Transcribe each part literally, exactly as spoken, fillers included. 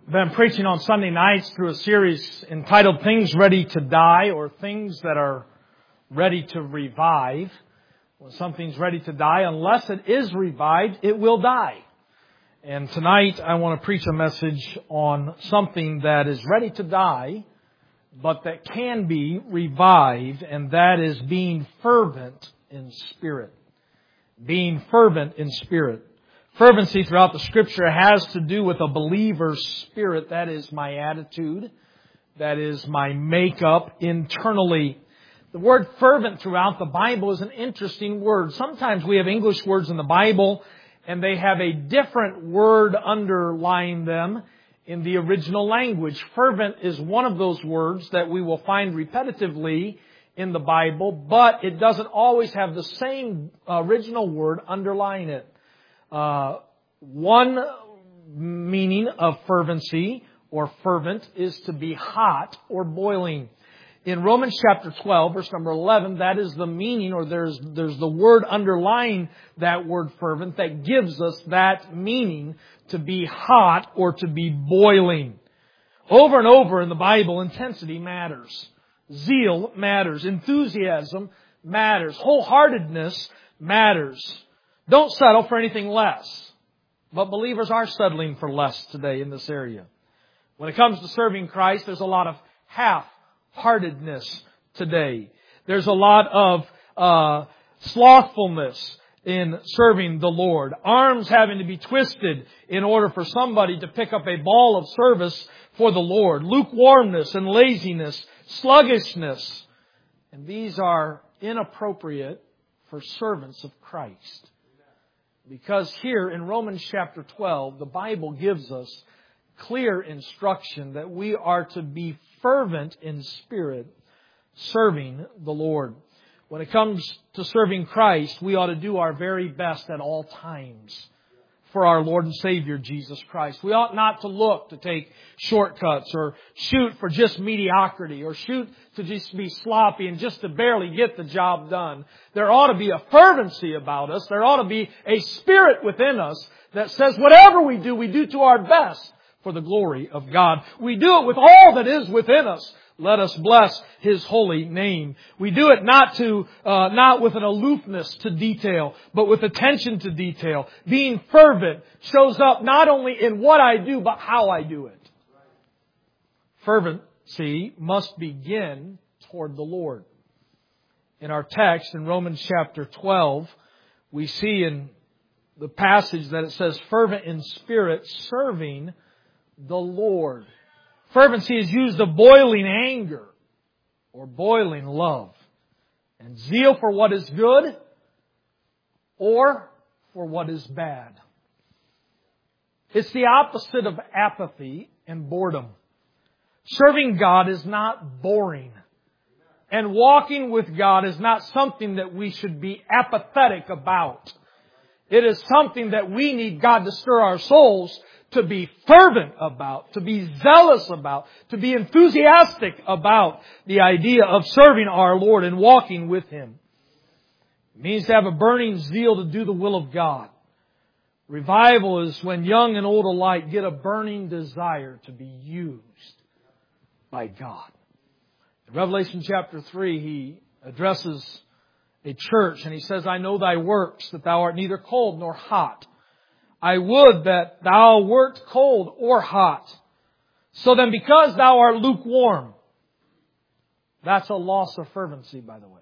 Been preaching on Sunday nights through a series entitled Things Ready to Die, or Things That Are Ready to Revive. When something's ready to die, unless it is revived, it will die. And tonight I want to preach a message on something that is ready to die, but that can be revived, and that is being fervent in spirit. Being fervent in spirit. Fervency throughout the Scripture has to do with a believer's spirit. That is my attitude. That is my makeup internally. The word fervent throughout the Bible is an interesting word. Sometimes we have English words in the Bible and they have a different word underlying them in the original language. Fervent is one of those words that we will find repetitively in the Bible, but it doesn't always have the same original word underlying it. Uh, one meaning of fervency or fervent is to be hot or boiling. In Romans chapter twelve, verse number eleven, that is the meaning, or there's there's the word underlying that word fervent that gives us that meaning, to be hot or to be boiling. Over and over in the Bible, intensity matters. Zeal matters. Enthusiasm matters. Wholeheartedness matters. Don't settle for anything less. But believers are settling for less today in this area. When it comes to serving Christ, there's a lot of half-heartedness today. There's a lot of uh, slothfulness in serving the Lord. Arms having to be twisted in order for somebody to pick up a ball of service for the Lord. Lukewarmness and laziness, sluggishness. And these are inappropriate for servants of Christ. Because here in Romans chapter twelve, the Bible gives us clear instruction that we are to be fervent in spirit, serving the Lord. When it comes to serving Christ, we ought to do our very best at all times for our Lord and Savior, Jesus Christ. We ought not to look to take shortcuts or shoot for just mediocrity or shoot to just be sloppy and just to barely get the job done. There ought to be a fervency about us. There ought to be a spirit within us that says whatever we do, we do to our best for the glory of God. We do it with all that is within us. Let us bless His holy name. We do it not to, uh, not with an aloofness to detail, but with attention to detail. Being fervent shows up not only in what I do, but how I do it. Fervency must begin toward the Lord. In our text in Romans chapter twelve, we see in the passage that it says, fervent in spirit, serving the Lord. Fervency is used of boiling anger or boiling love. And zeal for what is good or for what is bad. It's the opposite of apathy and boredom. Serving God is not boring. And walking with God is not something that we should be apathetic about. It is something that we need God to stir our souls to be fervent about, to be zealous about, to be enthusiastic about the idea of serving our Lord and walking with Him. It means to have a burning zeal to do the will of God. Revival is when young and old alike get a burning desire to be used by God. In Revelation chapter three, He addresses a church and He says, I know thy works, that thou art neither cold nor hot. I would that thou wert cold or hot. So then because thou art lukewarm, that's a loss of fervency, by the way.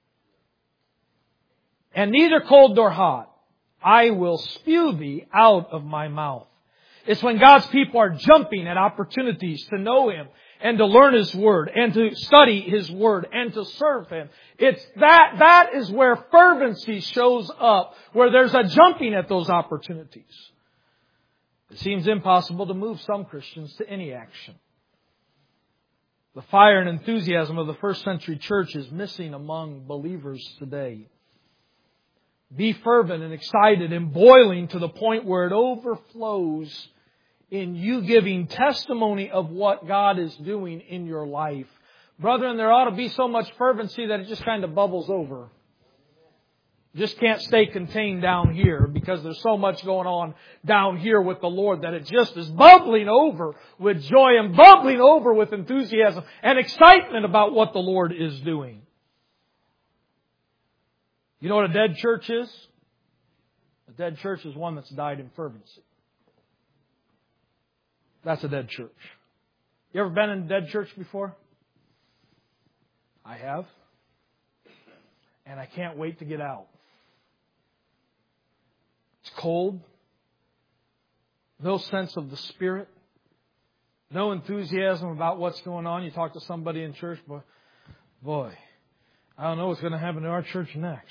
And neither cold nor hot, I will spew thee out of my mouth. It's when God's people are jumping at opportunities to know Him and to learn His Word and to study His Word and to serve Him. It's that, that is where fervency shows up, where there's a jumping at those opportunities. It seems impossible to move some Christians to any action. The fire and enthusiasm of the first century church is missing among believers today. Be fervent and excited and boiling to the point where it overflows in you giving testimony of what God is doing in your life. Brethren, there ought to be so much fervency that it just kind of bubbles over. Just can't stay contained down here because there's so much going on down here with the Lord that it just is bubbling over with joy and bubbling over with enthusiasm and excitement about what the Lord is doing. You know what a dead church is? A dead church is one that's died in fervency. That's a dead church. You ever been in a dead church before? I have. And I can't wait to get out. It's cold. No sense of the Spirit. No enthusiasm about what's going on. You talk to somebody in church, boy, boy, I don't know what's going to happen to our church next.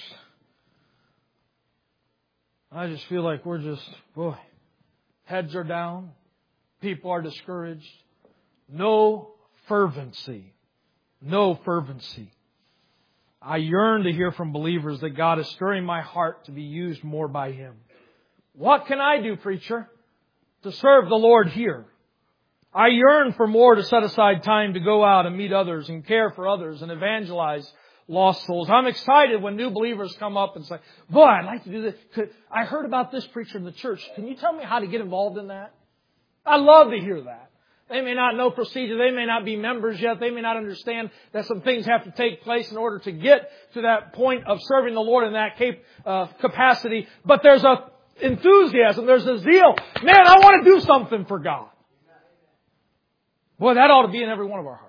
I just feel like we're just, boy, heads are down. People are discouraged. No fervency. No fervency. I yearn to hear from believers that God is stirring my heart to be used more by Him. What can I do, preacher, to serve the Lord here? I yearn for more to set aside time to go out and meet others and care for others and evangelize lost souls. I'm excited when new believers come up and say, boy, I'd like to do this. Could, I heard about this preacher in the church. Can you tell me how to get involved in that? I love to hear that. They may not know procedure. They may not be members yet. They may not understand that some things have to take place in order to get to that point of serving the Lord in that cap- uh, capacity. But there's a enthusiasm. There's a zeal. Man, I want to do something for God. Boy, that ought to be in every one of our hearts.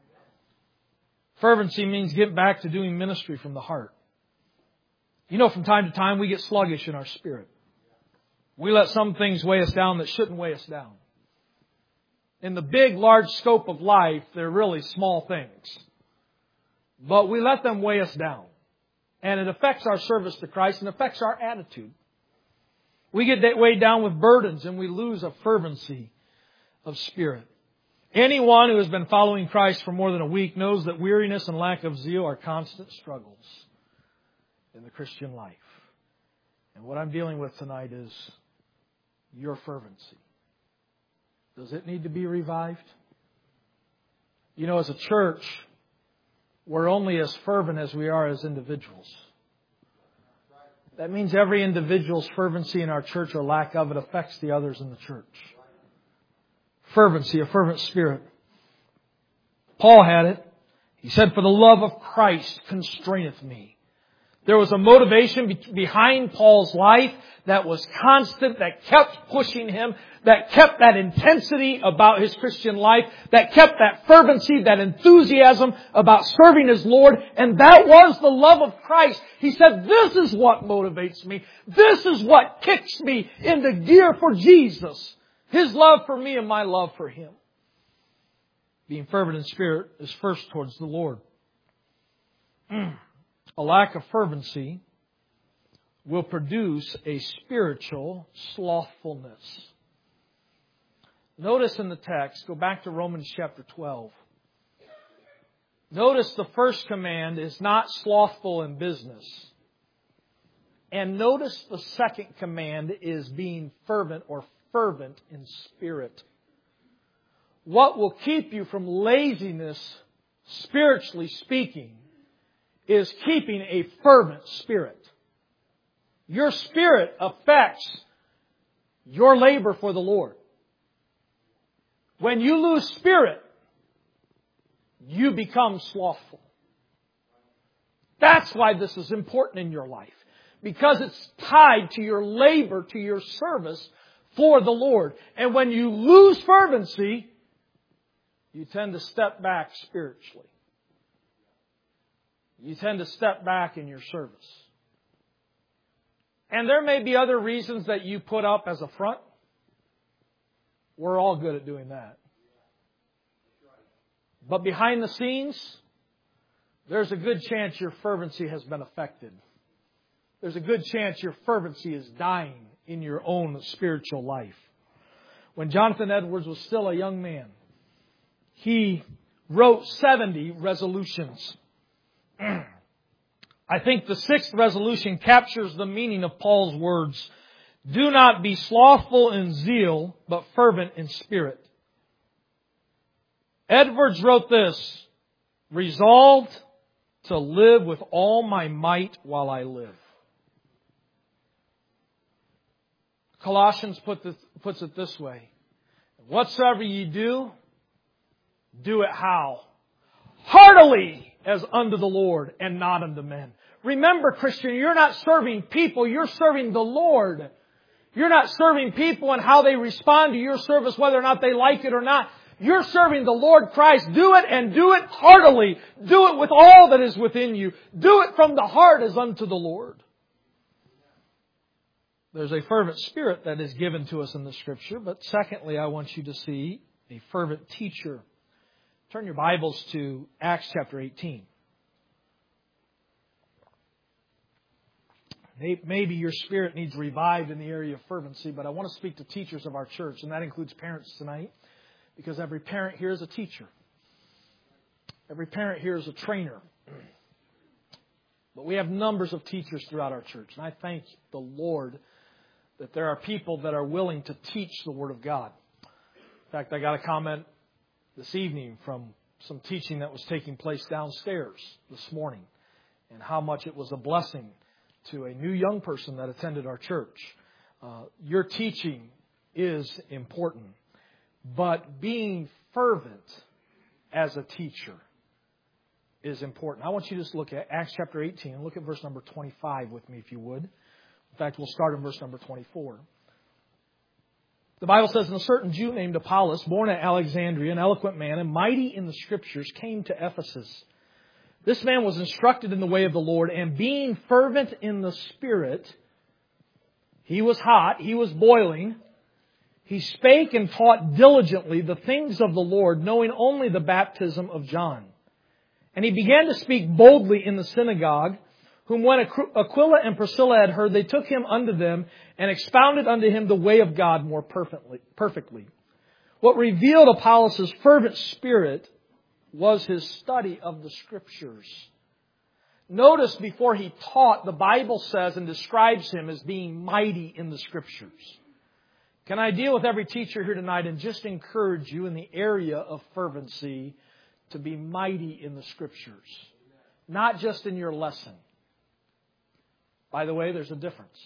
Fervency means get back to doing ministry from the heart. You know, from time to time we get sluggish in our spirit. We let some things weigh us down that shouldn't weigh us down. In the big, large scope of life, they're really small things. But we let them weigh us down. And it affects our service to Christ and affects our attitude. We get weighed down with burdens and we lose a fervency of spirit. Anyone who has been following Christ for more than a week knows that weariness and lack of zeal are constant struggles in the Christian life. And what I'm dealing with tonight is your fervency. Does it need to be revived? You know, as a church, we're only as fervent as we are as individuals. That means every individual's fervency in our church or lack of it affects the others in the church. Fervency, a fervent spirit. Paul had it. He said, for the love of Christ constraineth me. There was a motivation be- behind Paul's life that was constant, that kept pushing him, that kept that intensity about his Christian life, that kept that fervency, that enthusiasm about serving his Lord, and that was the love of Christ. He said, this is what motivates me. This is what kicks me into gear for Jesus. His love for me and my love for Him. Being fervent in spirit is first towards the Lord. A lack of fervency will produce a spiritual slothfulness. Notice in the text, go back to Romans chapter twelve. Notice the first command is not slothful in business. And notice the second command is being fervent or fervent in spirit. What will keep you from laziness, spiritually speaking, is keeping a fervent spirit. Your spirit affects your labor for the Lord. When you lose spirit, you become slothful. That's why this is important in your life. Because it's tied to your labor, to your service for the Lord. And when you lose fervency, you tend to step back spiritually. You tend to step back in your service. And there may be other reasons that you put up as a front. We're all good at doing that. But behind the scenes, there's a good chance your fervency has been affected. There's a good chance your fervency is dying in your own spiritual life. When Jonathan Edwards was still a young man, he wrote seventy resolutions. I think the sixth resolution captures the meaning of Paul's words. Do not be slothful in zeal, but fervent in spirit. Edwards wrote this, resolved to live with all my might while I live. Colossians put this, puts it this way. Whatsoever ye do, do it how? Heartily as unto the Lord and not unto men. Remember, Christian, you're not serving people, you're serving the Lord. You're not serving people and how they respond to your service, whether or not they like it or not. You're serving the Lord Christ. Do it and do it heartily. Do it with all that is within you. Do it from the heart as unto the Lord. There's a fervent spirit that is given to us in the Scripture. But secondly, I want you to see a fervent teacher. Turn your Bibles to Acts chapter eighteen. Maybe your spirit needs revived in the area of fervency, but I want to speak to teachers of our church, and that includes parents tonight, because every parent here is a teacher. Every parent here is a trainer. But we have numbers of teachers throughout our church, and I thank the Lord that there are people that are willing to teach the Word of God. In fact, I got a comment this evening from some teaching that was taking place downstairs this morning, and how much it was a blessing to a new young person that attended our church. Uh, your teaching is important, but being fervent as a teacher is important. I want you to just look at Acts chapter eighteen and look at verse number twenty-five with me, if you would. In fact, we'll start in verse number twenty-four. The Bible says, "And a certain Jew named Apollos, born at Alexandria, an eloquent man and mighty in the Scriptures, came to Ephesus. This man was instructed in the way of the Lord, and being fervent in the Spirit," he was hot, he was boiling, "he spake and taught diligently the things of the Lord, knowing only the baptism of John. And he began to speak boldly in the synagogue, whom when Aquila and Priscilla had heard, they took him unto them and expounded unto him the way of God more perfectly. perfectly. What revealed Apollos' fervent spirit was his study of the Scriptures." Notice before he taught, the Bible says and describes him as being mighty in the Scriptures. Can I deal with every teacher here tonight and just encourage you in the area of fervency to be mighty in the Scriptures? Not just in your lesson. By the way, there's a difference.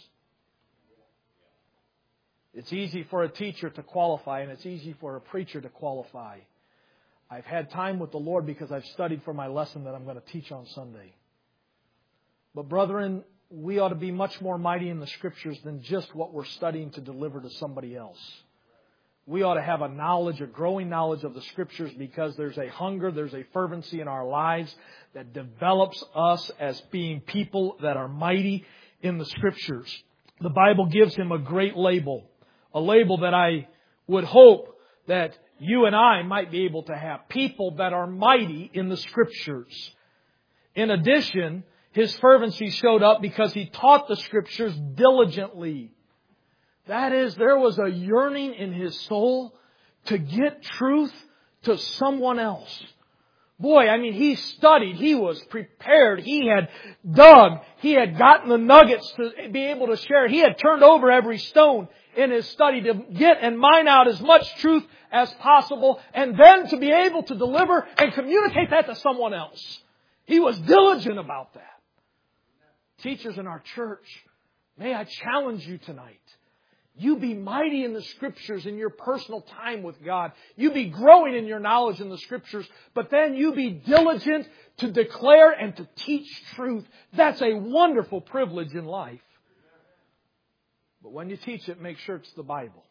It's easy for a teacher to qualify, and it's easy for a preacher to qualify. I've had time with the Lord because I've studied for my lesson that I'm going to teach on Sunday. But brethren, we ought to be much more mighty in the Scriptures than just what we're studying to deliver to somebody else. We ought to have a knowledge, a growing knowledge of the Scriptures, because there's a hunger, there's a fervency in our lives that develops us as being people that are mighty in the Scriptures. The Bible gives him a great label, a label that I would hope that you and I might be able to have. People that are mighty in the Scriptures. In addition, his fervency showed up because he taught the Scriptures diligently. That is, there was a yearning in his soul to get truth to someone else. Boy, I mean, he studied, he was prepared, he had dug, he had gotten the nuggets to be able to share. He had turned over every stone in his study to get and mine out as much truth as possible, and then to be able to deliver and communicate that to someone else. He was diligent about that. Teachers in our church, may I challenge you tonight. You be mighty in the Scriptures in your personal time with God. You be growing in your knowledge in the Scriptures, but then you be diligent to declare and to teach truth. That's a wonderful privilege in life. But when you teach it, make sure it's the Bible.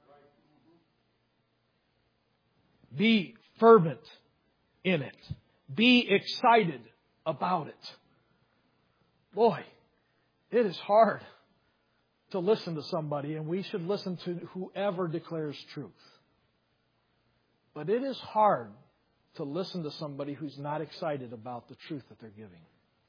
Be fervent in it. Be excited about it. Boy, it is hard to listen to somebody, and we should listen to whoever declares truth. But it is hard to listen to somebody who's not excited about the truth that they're giving.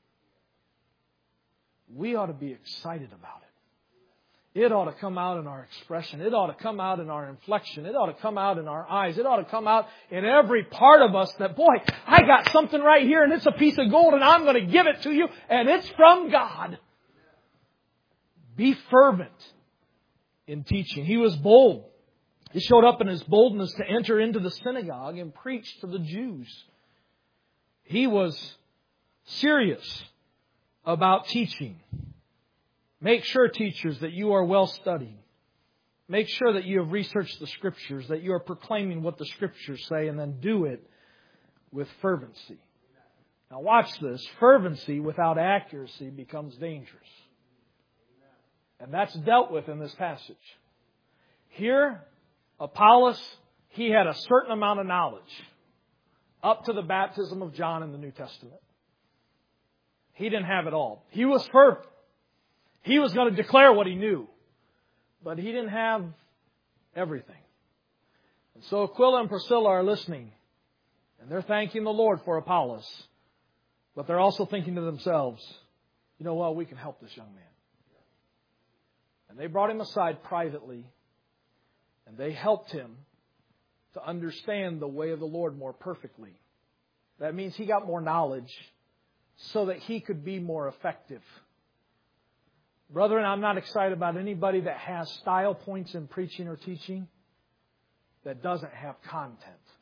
We ought to be excited about it. It ought to come out in our expression. It ought to come out in our inflection. It ought to come out in our eyes. It ought to come out in every part of us that, boy, I got something right here and it's a piece of gold and I'm going to give it to you and it's from God. Be fervent in teaching. He was bold. He showed up in his boldness to enter into the synagogue and preach to the Jews. He was serious about teaching. Make sure, teachers, that you are well studied. Make sure that you have researched the Scriptures, that you are proclaiming what the Scriptures say, and then do it with fervency. Now watch this. Fervency without accuracy becomes dangerous. And that's dealt with in this passage. Here, Apollos, he had a certain amount of knowledge up to the baptism of John in the New Testament. He didn't have it all. He was fervent. He was going to declare what he knew. But he didn't have everything. And so Aquila and Priscilla are listening. And they're thanking the Lord for Apollos. But they're also thinking to themselves, you know what, we can help this young man. And they brought him aside privately. And they helped him to understand the way of the Lord more perfectly. That means he got more knowledge so that he could be more effective. Brethren, I'm not excited about anybody that has style points in preaching or teaching that doesn't have content.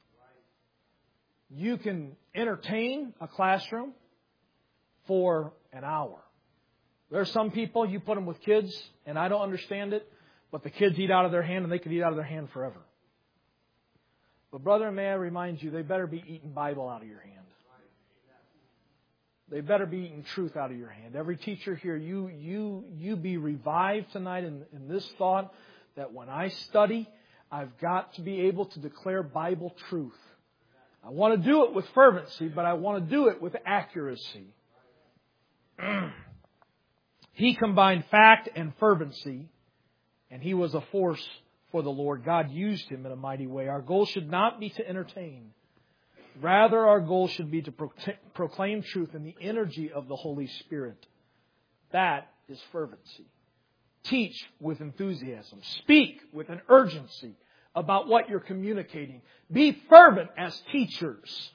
You can entertain a classroom for an hour. There are some people, you put them with kids, and I don't understand it, but the kids eat out of their hand, and they could eat out of their hand forever. But brethren, may I remind you, they better be eating Bible out of your hand. They better be eating truth out of your hand. Every teacher here, you you you be revived tonight in, in this thought that when I study, I've got to be able to declare Bible truth. I want to do it with fervency, but I want to do it with accuracy. He combined fact and fervency, and he was a force for the Lord. God used him in a mighty way. Our goal should not be to entertain. Rather, our goal should be to proclaim truth in the energy of the Holy Spirit. That is fervency. Teach with enthusiasm. Speak with an urgency about what you're communicating. Be fervent as teachers.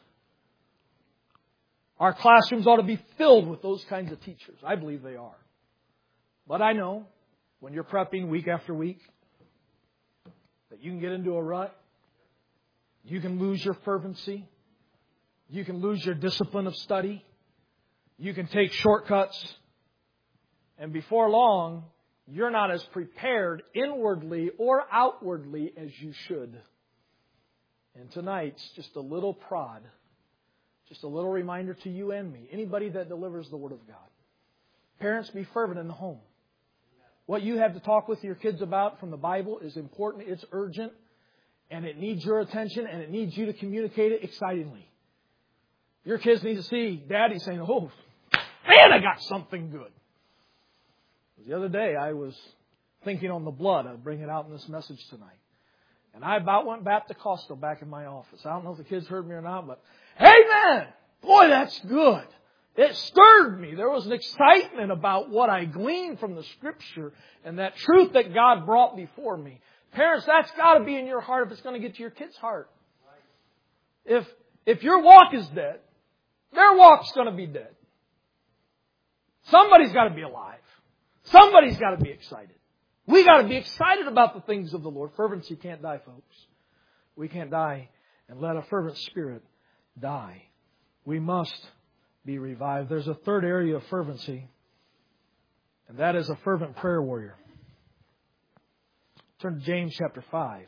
Our classrooms ought to be filled with those kinds of teachers. I believe they are. But I know when you're prepping week after week that you can get into a rut. You can lose your fervency. You can lose your discipline of study. You can take shortcuts. And before long, you're not as prepared inwardly or outwardly as you should. And tonight's just a little prod. Just a little reminder to you and me. Anybody that delivers the Word of God. Parents, be fervent in the home. What you have to talk with your kids about from the Bible is important. It's urgent. And it needs your attention. And it needs you to communicate it excitingly. Your kids need to see Daddy saying, oh, man, I got something good. The other day, I was thinking on the blood. I'll bring it out in this message tonight. And I about went Baptist-Costal back in my office. I don't know if the kids heard me or not, but, amen! Boy, that's good. It stirred me. There was an excitement about what I gleaned from the Scripture and that truth that God brought before me. Parents, that's got to be in your heart if it's going to get to your kid's heart. If, if your walk is dead, their walk's going to be dead. Somebody's got to be alive. Somebody's got to be excited. We got to be excited about the things of the Lord. Fervency can't die, folks. We can't die and let a fervent spirit die. We must be revived. There's a third area of fervency, and that is a fervent prayer warrior. Turn to James chapter five.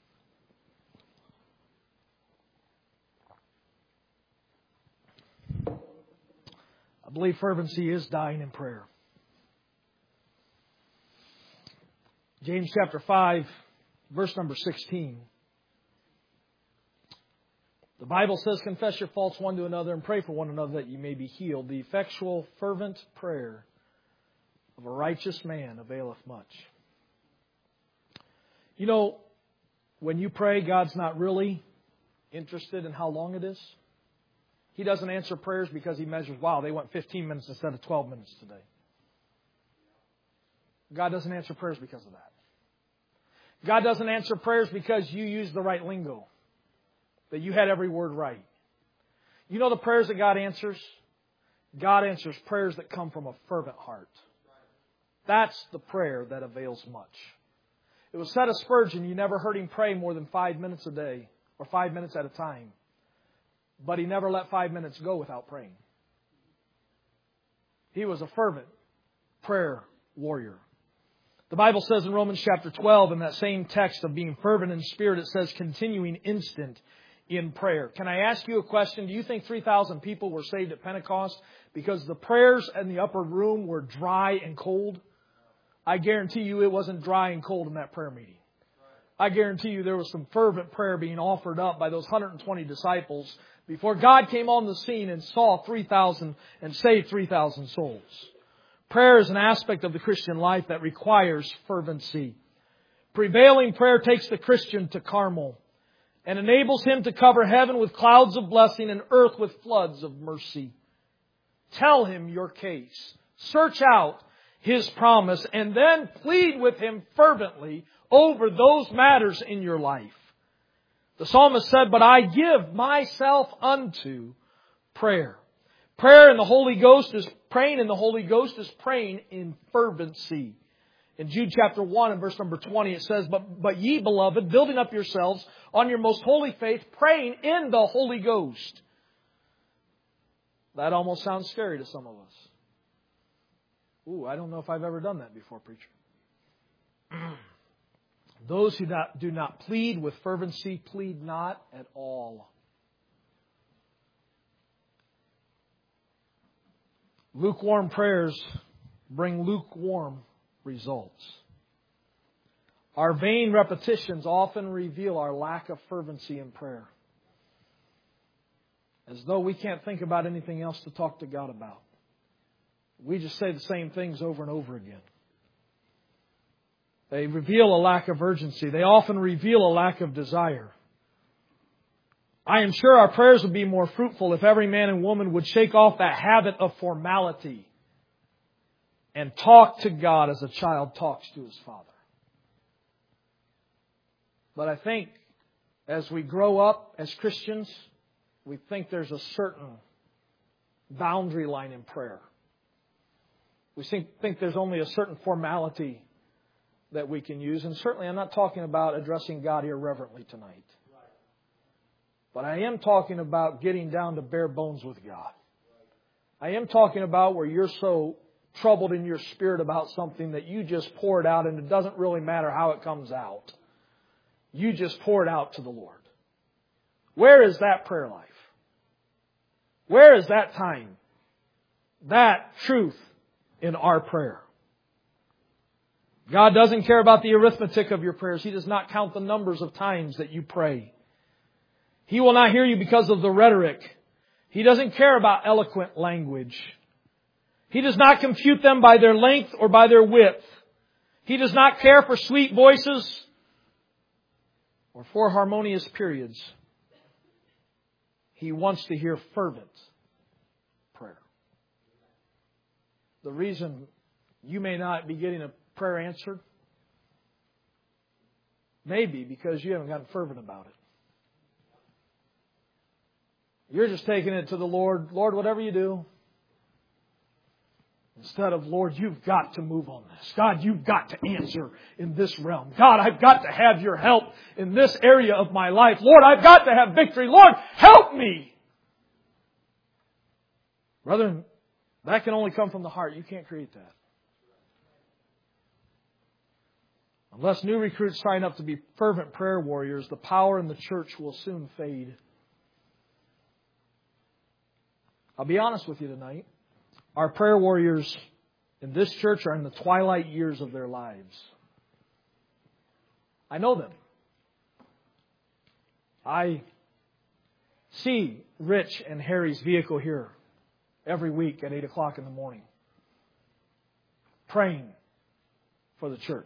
I believe fervency is dying in prayer. James chapter five, verse number sixteen. The Bible says, confess your faults one to another and pray for one another that you may be healed. The effectual, fervent prayer of a righteous man availeth much. You know, when you pray, God's not really interested in how long it is. He doesn't answer prayers because He measures, wow, they went fifteen minutes instead of twelve minutes today. God doesn't answer prayers because of that. God doesn't answer prayers because you used the right lingo, that you had every word right. You know the prayers that God answers? God answers prayers that come from a fervent heart. That's the prayer that avails much. It was said of Spurgeon, you never heard him pray more than five minutes a day, or five minutes at a time. But he never let five minutes go without praying. He was a fervent prayer warrior. The Bible says in Romans chapter twelve, in that same text of being fervent in spirit, it says continuing instant in prayer. Can I ask you a question? Do you think three thousand people were saved at Pentecost because the prayers in the upper room were dry and cold? I guarantee you it wasn't dry and cold in that prayer meeting. I guarantee you there was some fervent prayer being offered up by those one hundred twenty disciples before God came on the scene and saw three thousand and saved three thousand souls. Prayer is an aspect of the Christian life that requires fervency. Prevailing prayer takes the Christian to Carmel and enables him to cover heaven with clouds of blessing and earth with floods of mercy. Tell Him your case. Search out His promise and then plead with Him fervently over those matters in your life. The psalmist said, "But I give myself unto prayer." Prayer in the Holy Ghost is praying in the Holy Ghost is praying in fervency. In Jude chapter one and verse number twenty it says, But, but ye beloved, building up yourselves on your most holy faith, praying in the Holy Ghost. That almost sounds scary to some of us. Ooh, I don't know if I've ever done that before, preacher. Those who not, do not plead with fervency, plead not at all. Lukewarm prayers bring lukewarm results. Our vain repetitions often reveal our lack of fervency in prayer. As though we can't think about anything else to talk to God about. We just say the same things over and over again. They reveal a lack of urgency. They often reveal a lack of desire. I am sure our prayers would be more fruitful if every man and woman would shake off that habit of formality and talk to God as a child talks to his father. But I think as we grow up as Christians, we think there's a certain boundary line in prayer. We think, think there's only a certain formality that we can use. And certainly I'm not talking about addressing God irreverently tonight. But I am talking about getting down to bare bones with God. I am talking about where you're so troubled in your spirit about something that you just pour it out and it doesn't really matter how it comes out. You just pour it out to the Lord. Where is that prayer life? Where is that time? That truth in our prayer. God doesn't care about the arithmetic of your prayers. He does not count the numbers of times that you pray. He will not hear you because of the rhetoric. He doesn't care about eloquent language. He does not compute them by their length or by their width. He does not care for sweet voices or for harmonious periods. He wants to hear fervent prayer. The reason you may not be getting a prayer answered may be because you haven't gotten fervent about it. You're just taking it to the Lord, Lord, whatever you do. Instead of, Lord, you've got to move on this. God, you've got to answer in this realm. God, I've got to have your help in this area of my life. Lord, I've got to have victory. Lord, help me. Brethren, that can only come from the heart. You can't create that. Unless new recruits sign up to be fervent prayer warriors, the power in the church will soon fade. I'll be honest with you tonight. Our prayer warriors in this church are in the twilight years of their lives. I know them. I see Rich and Harry's vehicle here every week at eight o'clock in the morning, praying for the church.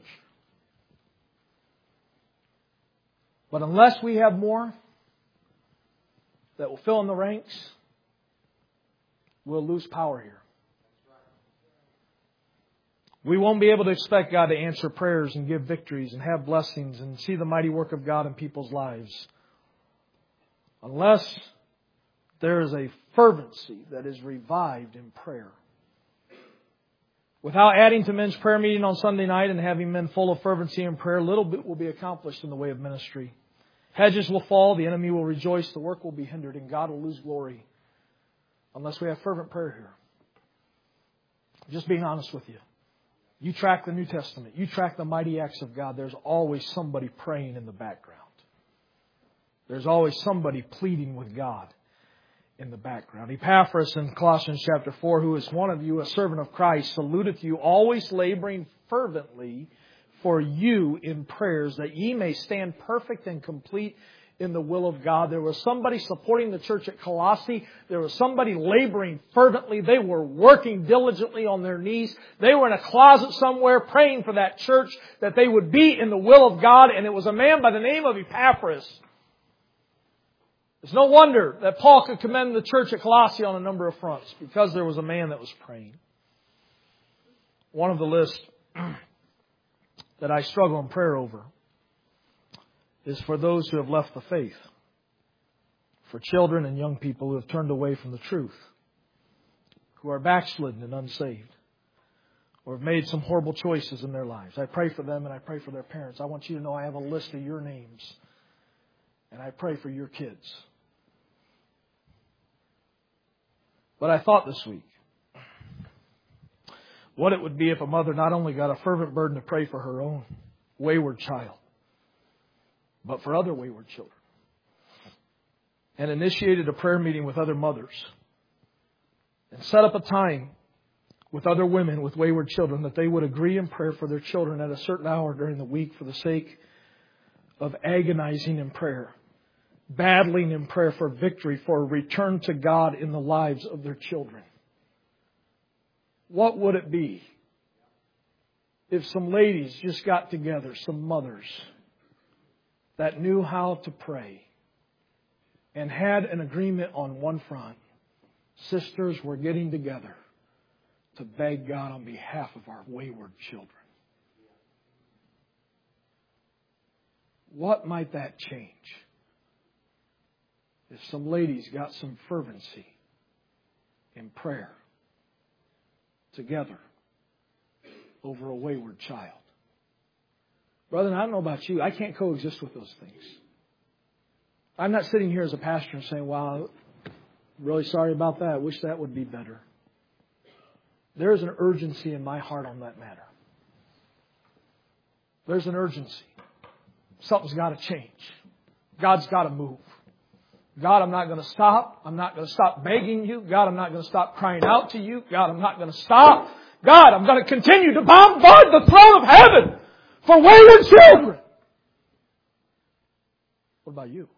But unless we have more that will fill in the ranks, we'll lose power here. We won't be able to expect God to answer prayers and give victories and have blessings and see the mighty work of God in people's lives unless there is a fervency that is revived in prayer. Without adding to men's prayer meeting on Sunday night and having men full of fervency in prayer, little bit will be accomplished in the way of ministry. Hedges will fall, the enemy will rejoice, the work will be hindered, and God will lose glory unless we have fervent prayer here. Just being honest with you. You track the New Testament. You track the mighty acts of God. There's always somebody praying in the background. There's always somebody pleading with God in the background. Epaphras in Colossians chapter four, who is one of you, a servant of Christ, saluteth you, always laboring fervently for you in prayers, that ye may stand perfect and complete in the will of God. There was somebody supporting the church at Colossae. There was somebody laboring fervently. They were working diligently on their knees. They were in a closet somewhere praying for that church, that they would be in the will of God. And it was a man by the name of Epaphras. It's no wonder that Paul could commend the church at Colossae on a number of fronts, because there was a man that was praying. One of the lists that I struggle in prayer over is for those who have left the faith, for children and young people who have turned away from the truth, who are backslidden and unsaved, or have made some horrible choices in their lives. I pray for them and I pray for their parents. I want you to know I have a list of your names, and I pray for your kids. But I thought this week what it would be if a mother not only got a fervent burden to pray for her own wayward child, but for other wayward children, and initiated a prayer meeting with other mothers, and set up a time with other women with wayward children, that they would agree in prayer for their children at a certain hour during the week, for the sake of agonizing in prayer, battling in prayer for victory, for a return to God in the lives of their children. What would it be if some ladies just got together, some mothers that knew how to pray and had an agreement on one front? Sisters were getting together to beg God on behalf of our wayward children. What might that change if some ladies got some fervency in prayer together over a wayward child? Brother, I don't know about you. I can't coexist with those things. I'm not sitting here as a pastor and saying, wow, really sorry about that. I wish that would be better. There is an urgency in my heart on that matter. There's an urgency. Something's got to change. God's got to move. God, I'm not going to stop. I'm not going to stop begging you. God, I'm not going to stop crying out to you. God, I'm not going to stop. God, I'm going to continue to bombard the throne of heaven for wayward children. What about you?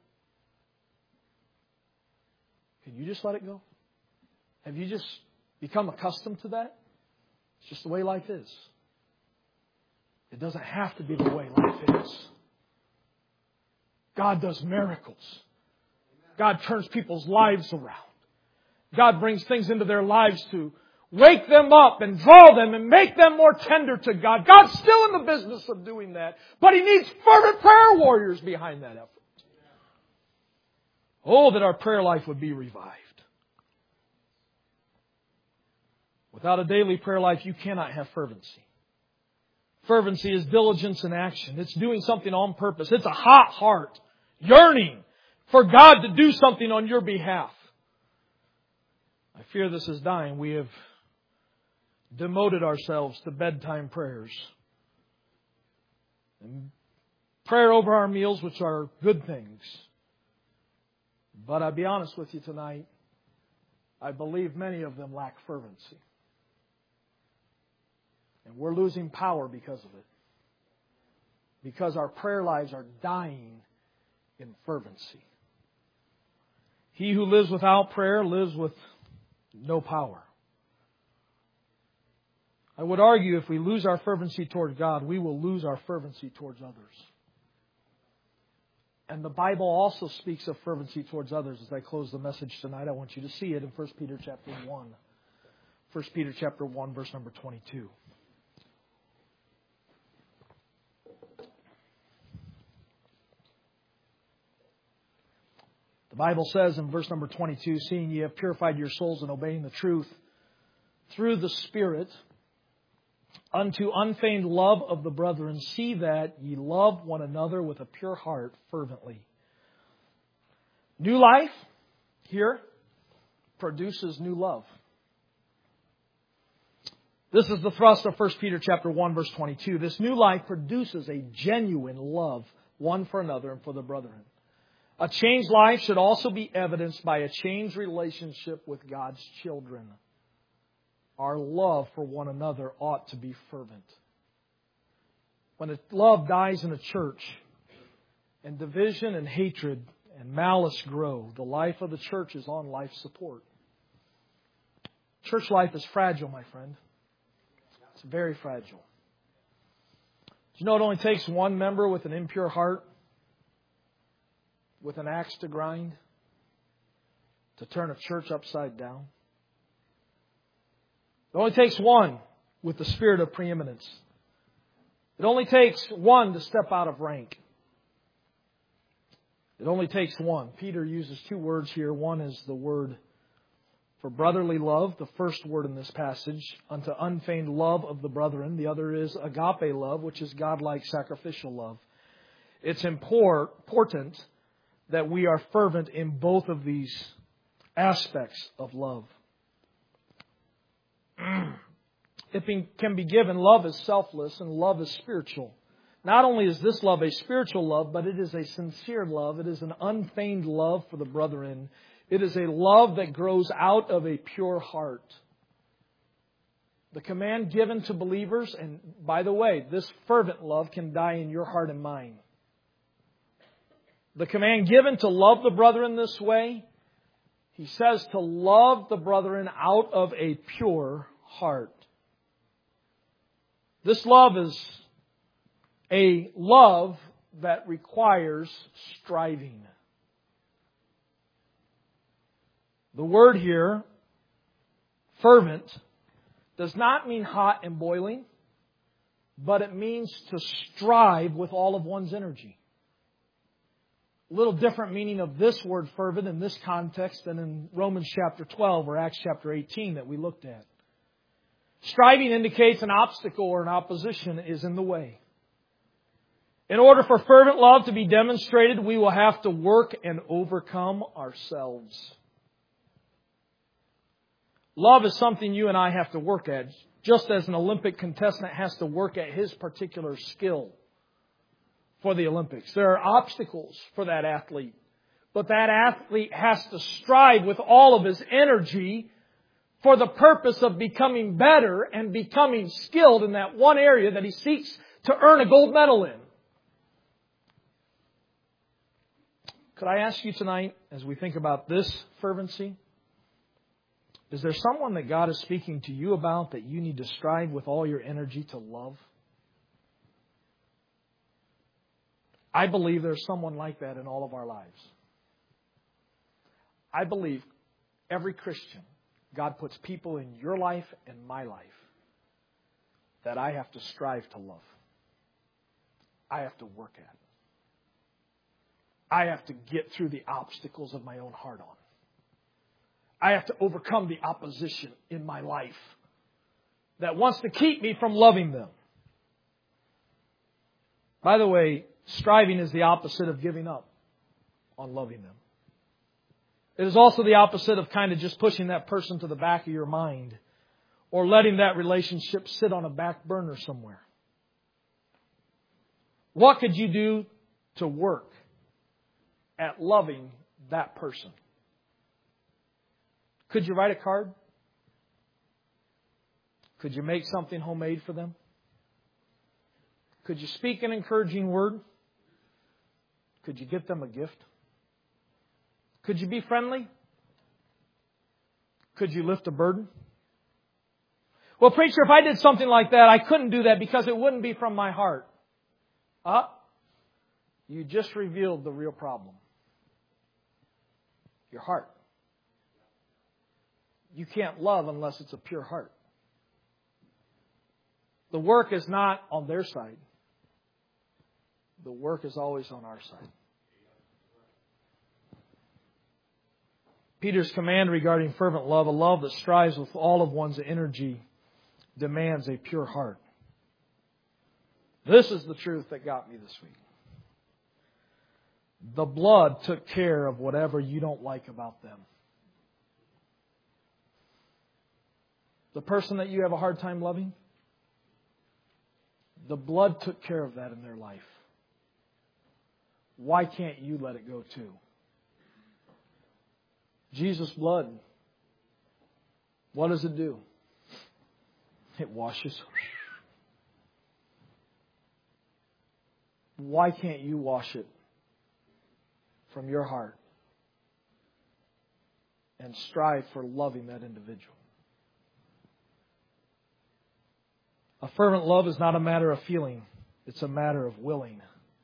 Can you just let it go? Have you just become accustomed to that? It's just the way life is. It doesn't have to be the way life is. God does miracles. God turns people's lives around. God brings things into their lives to wake them up and draw them and make them more tender to God. God's still in the business of doing that, but He needs fervent prayer warriors behind that effort. Oh, that our prayer life would be revived. Without a daily prayer life, you cannot have fervency. Fervency is diligence in action. It's doing something on purpose. It's a hot heart, yearning for God to do something on your behalf. I fear this is dying. We have demoted ourselves to bedtime prayers. And prayer over our meals, which are good things. But I'll be honest with you tonight, I believe many of them lack fervency. And we're losing power because of it. Because our prayer lives are dying in fervency. He who lives without prayer lives with no power. I would argue if we lose our fervency toward God, we will lose our fervency towards others. And the Bible also speaks of fervency towards others. As I close the message tonight, I want you to see it in First Peter chapter one. First Peter chapter one, verse number twenty-two. The Bible says in verse number twenty-two, seeing ye have purified your souls in obeying the truth through the Spirit, unto unfeigned love of the brethren, see that ye love one another with a pure heart fervently. New life here produces new love. This is the thrust of First Peter chapter one, verse twenty-two. This new life produces a genuine love one for another and for the brethren. A changed life should also be evidenced by a changed relationship with God's children. Our love for one another ought to be fervent. When a love dies in a church, and division and hatred and malice grow, the life of the church is on life support. Church life is fragile, my friend. It's very fragile. Do you know it only takes one member with an impure heart, with an axe to grind, to turn a church upside down? It only takes one with the spirit of preeminence. It only takes one to step out of rank. It only takes one. Peter uses two words here. One is the word for brotherly love, the first word in this passage, unto unfeigned love of the brethren. The other is agape love, which is godlike sacrificial love. It's important that we are fervent in both of these aspects of love. It can be given. Love is selfless and love is spiritual. Not only is this love a spiritual love, but it is a sincere love. It is an unfeigned love for the brethren. It is a love that grows out of a pure heart. The command given to believers, and by the way, this fervent love can die in your heart and mine. The command given to love the brethren this way, he says to love the brethren out of a pure heart. This love is a love that requires striving. The word here, fervent, does not mean hot and boiling, but it means to strive with all of one's energy. A little different meaning of this word fervent in this context than in Romans chapter twelve or Acts chapter eighteen that we looked at. Striving indicates an obstacle or an opposition is in the way. In order for fervent love to be demonstrated, we will have to work and overcome ourselves. Love is something you and I have to work at, just as an Olympic contestant has to work at his particular skill for the Olympics. There are obstacles for that athlete, but that athlete has to strive with all of his energy for the purpose of becoming better and becoming skilled in that one area that he seeks to earn a gold medal in. Could I ask you tonight, as we think about this fervency, is there someone that God is speaking to you about that you need to strive with all your energy to love? I believe there's someone like that in all of our lives. I believe every Christian, God puts people in your life and my life that I have to strive to love. I have to work at. I have to get through the obstacles of my own heart on. I have to overcome the opposition in my life that wants to keep me from loving them. By the way, striving is the opposite of giving up on loving them. It is also the opposite of kind of just pushing that person to the back of your mind or letting that relationship sit on a back burner somewhere. What could you do to work at loving that person? Could you write a card? Could you make something homemade for them? Could you speak an encouraging word? Could you get them a gift? Could you be friendly? Could you lift a burden? Well, preacher, if I did something like that, I couldn't do that because it wouldn't be from my heart. Ah, you just revealed the real problem. Your heart. You can't love unless it's a pure heart. The work is not on their side. The work is always on our side. Peter's command regarding fervent love, a love that strives with all of one's energy, demands a pure heart. This is the truth that got me this week. The blood took care of whatever you don't like about them. The person that you have a hard time loving, the blood took care of that in their life. Why can't you let it go too? Jesus' blood, what does it do? It washes. Why can't you wash it from your heart and strive for loving that individual? A fervent love is not a matter of feeling. It's a matter of willing.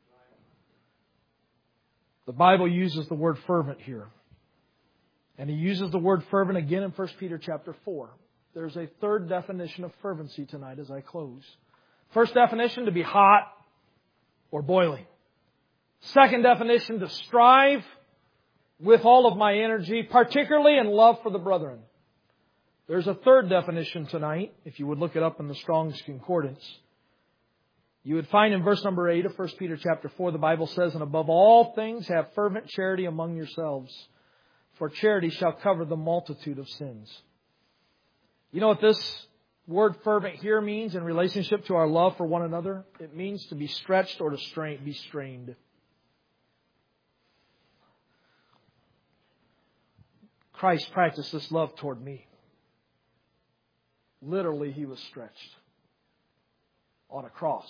The Bible uses the word fervent here. And He uses the word fervent again in First Peter chapter four. There's a third definition of fervency tonight as I close. First definition, to be hot or boiling. Second definition, to strive with all of my energy, particularly in love for the brethren. There's a third definition tonight, if you would look it up in the Strong's Concordance. You would find in verse number eight of First Peter chapter four, the Bible says, "And above all things have fervent charity among yourselves, for charity shall cover the multitude of sins." You know what this word fervent here means in relationship to our love for one another? It means to be stretched or to strain, be strained. Christ practiced this love toward me. Literally, He was stretched on a cross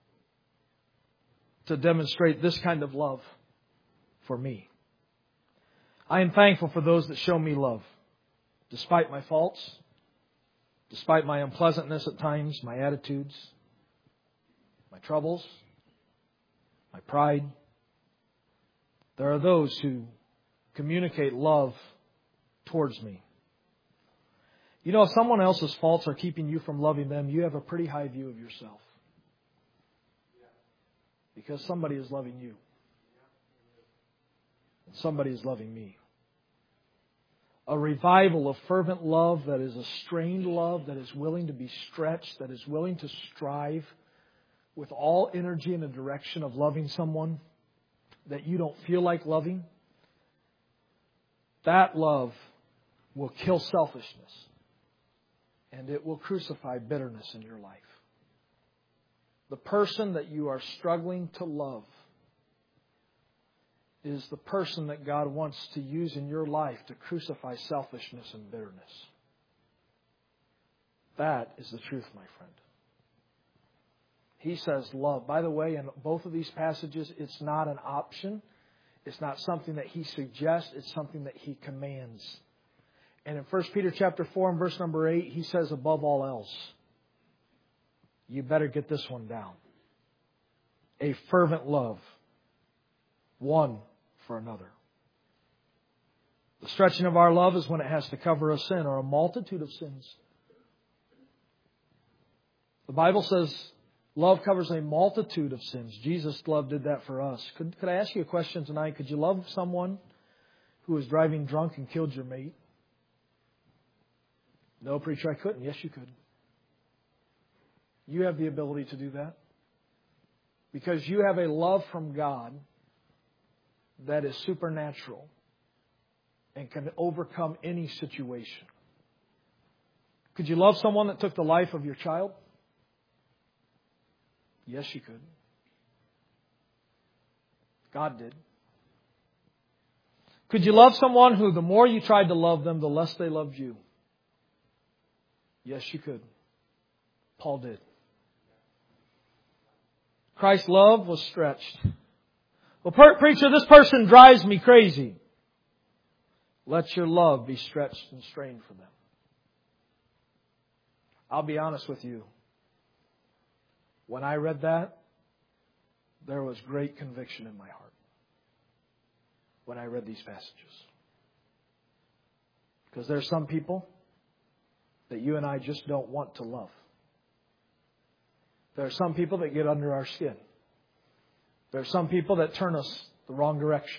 to demonstrate this kind of love for me. I am thankful for those that show me love, despite my faults, despite my unpleasantness at times, my attitudes, my troubles, my pride. There are those who communicate love towards me. You know, if someone else's faults are keeping you from loving them, you have a pretty high view of yourself. Because somebody is loving you. And somebody is loving me. A revival of fervent love that is a strained love, that is willing to be stretched, that is willing to strive with all energy in the direction of loving someone that you don't feel like loving. That love will kill selfishness. And it will crucify bitterness in your life. The person that you are struggling to love is the person that God wants to use in your life to crucify selfishness and bitterness. That is the truth, my friend. He says love. By the way, in both of these passages, it's not an option. It's not something that He suggests. It's something that He commands. And in First Peter chapter four and verse number eight, He says, above all else, you better get this one down. A fervent love, one for another. The stretching of our love is when it has to cover a sin or a multitude of sins. The Bible says love covers a multitude of sins. Jesus' love did that for us. Could, could I ask you a question tonight? Could you love someone who was driving drunk and killed your mate? No, preacher, I couldn't. Yes, you could. You have the ability to do that. Because you have a love from God that is supernatural and can overcome any situation. Could you love someone that took the life of your child? Yes, you could. God did. Could you love someone who the more you tried to love them, the less they loved you? Yes, you could. Paul did. Christ's love was stretched. Well, per- preacher, this person drives me crazy. Let your love be stretched and strained for them. I'll be honest with you. When I read that, there was great conviction in my heart when I read these passages. Because there are some people that you and I just don't want to love. There are some people that get under our skin. There are some people that turn us the wrong direction.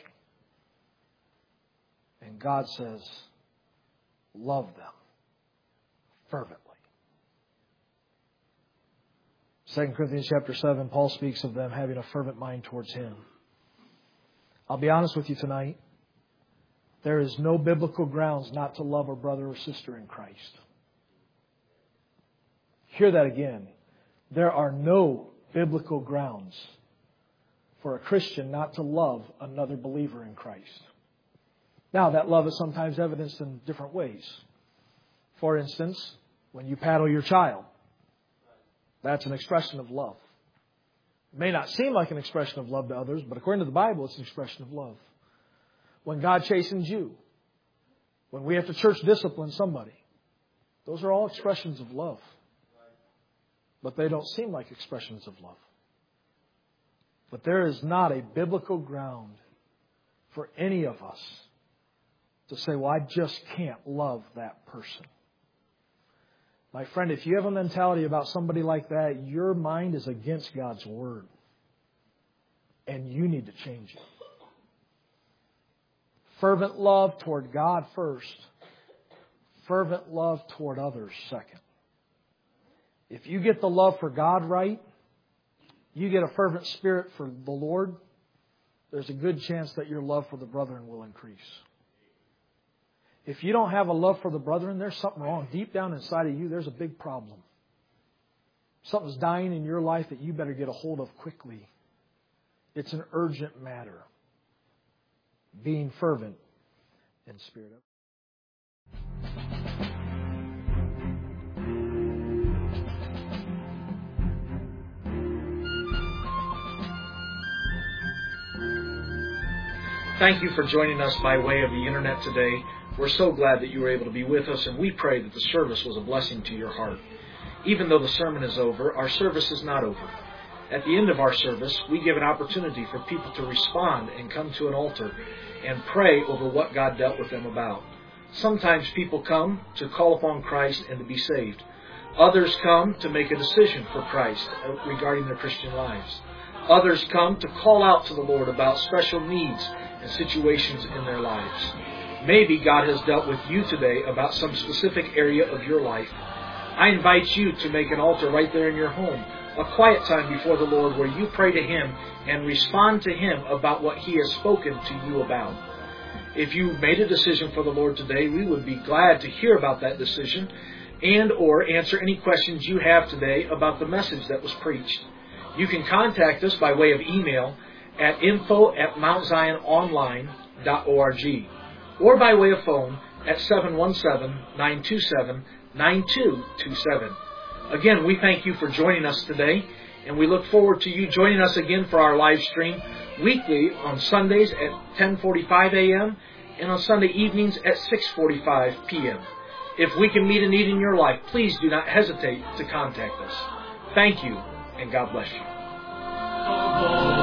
And God says, love them fervently. Second Corinthians chapter seven, Paul speaks of them having a fervent mind towards Him. I'll be honest with you tonight. There is no biblical grounds not to love a brother or sister in Christ. Hear that again. There are no biblical grounds for a Christian not to love another believer in Christ. Now, that love is sometimes evidenced in different ways. For instance, when you paddle your child, that's an expression of love. It may not seem like an expression of love to others, but according to the Bible, it's an expression of love. When God chastens you, when we have to church discipline somebody, those are all expressions of love. But they don't seem like expressions of love. But there is not a biblical ground for any of us to say, well, I just can't love that person. My friend, if you have a mentality about somebody like that, your mind is against God's Word. And you need to change it. Fervent love toward God first. Fervent love toward others second. If you get the love for God right, you get a fervent spirit for the Lord, there's a good chance that your love for the brethren will increase. If you don't have a love for the brethren, there's something wrong. Deep down inside of you, there's a big problem. Something's dying in your life that you better get a hold of quickly. It's an urgent matter. Being fervent in spirit. Thank you for joining us by way of the Internet today. We're so glad that you were able to be with us, and we pray that the service was a blessing to your heart. Even though the sermon is over, our service is not over. At the end of our service, we give an opportunity for people to respond and come to an altar and pray over what God dealt with them about. Sometimes people come to call upon Christ and to be saved. Others come to make a decision for Christ regarding their Christian lives. Others come to call out to the Lord about special needs and situations in their lives. Maybe God has dealt with you today about some specific area of your life. I invite you to make an altar right there in your home, a quiet time before the Lord where you pray to Him and respond to Him about what He has spoken to you about. If you made a decision for the Lord today, we would be glad to hear about that decision and or answer any questions you have today about the message that was preached. You can contact us by way of email at info at mount zion online dot org or by way of phone at seven one seven, nine two seven, nine two two seven. Again, we thank you for joining us today, and we look forward to you joining us again for our live stream weekly on Sundays at ten forty-five a.m. and on Sunday evenings at six forty-five p.m. If we can meet a need in your life, please do not hesitate to contact us. Thank you, and God bless you.